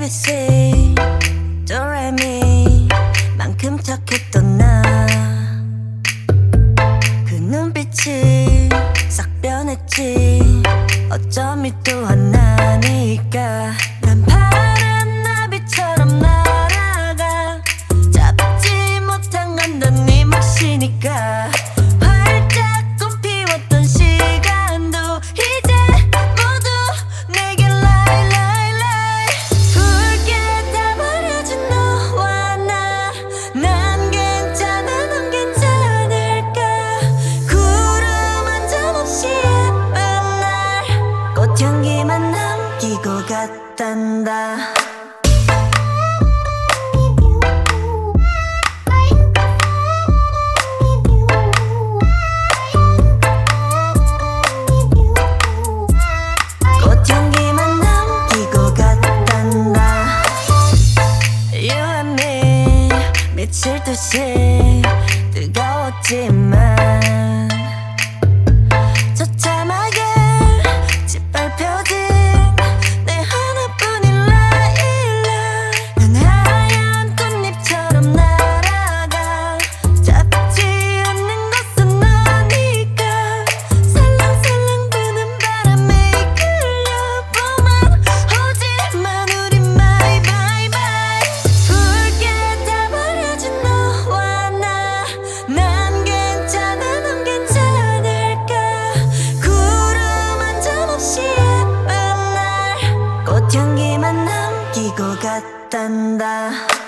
ABC 도레미 만큼 착했던 나 그 눈빛이 싹 변했지 어쩜 이 또한 나니까 난 파란 나비처럼 날아가 잡지 못한 건 넌 네 몫이니까 활짝 꽃 피웠던 시간도 이제 모두 내게 lie lie lie 붉게 다 버려진 너와 나 난 괜찮아 넌 괜찮을까 구름 한 점 없이 예쁜 날 꽃향기만 남기고 갔단다 꽃향기만 남기고 갔단다 You and me 미칠 듯이 뜨거웠지만 처참하게 짓밟혀진 내 하나뿐인 라일락 난 하얀 꽃잎처럼 날아가 잡지 않는 것은 너니까 살랑살랑 부는 바람에 이끌려보만 오지만 우리 my bye bye 붉게 다 버려진 너와 나 난 괜찮아 넌 괜찮을까 구름 한 점 없이 예쁜 날 꽃향기만 남기고 갔단다